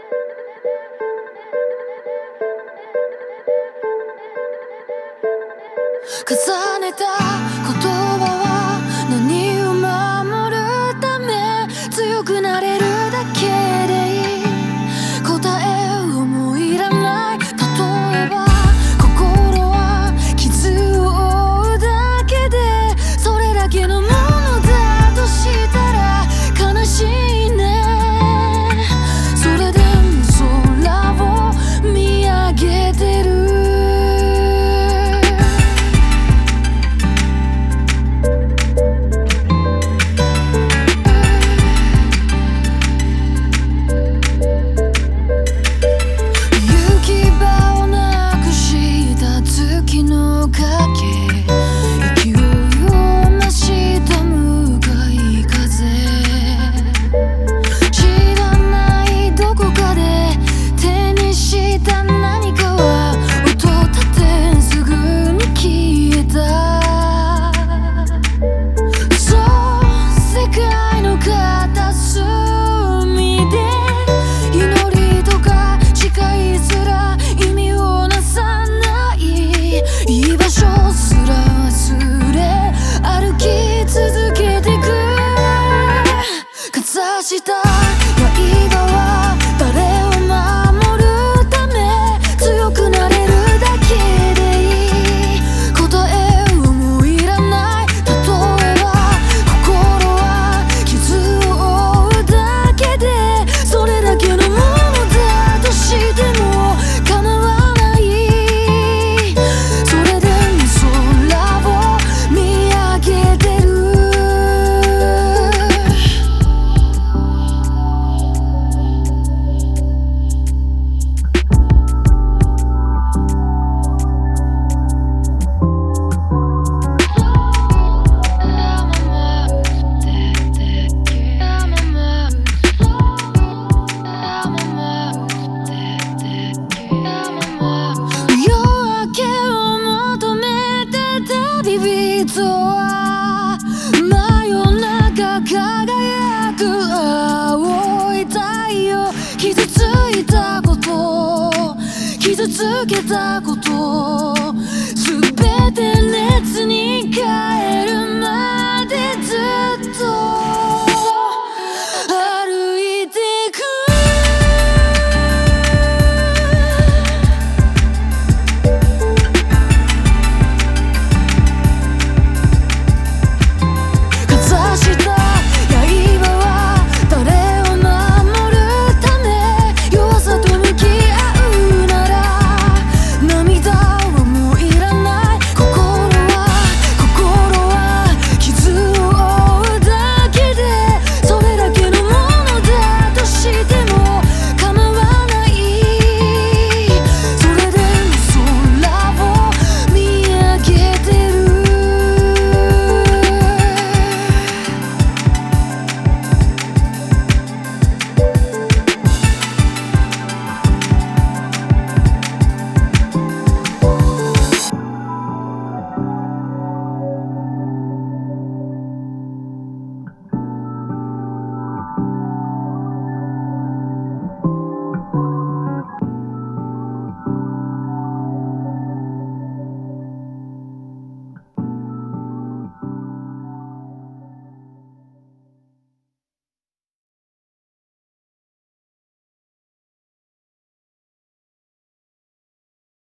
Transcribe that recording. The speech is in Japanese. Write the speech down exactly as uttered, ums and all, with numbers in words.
重ねた言葉は何を守るため、強くなれるだけでいい、答えをもういらない。例えば心は傷を負うだけで、それだけのものだとしたら悲しいね。それでも空を見上げてる。した刃は誰を守るため、強くなれるだけでいい、答えをもういらない。例えば心は傷を負うだけで、それだけのものだとしても構わない。それでも空を見上げてる。人は真夜中輝く青い太陽、傷ついたこと、傷つけたこと、すべて熱に変える。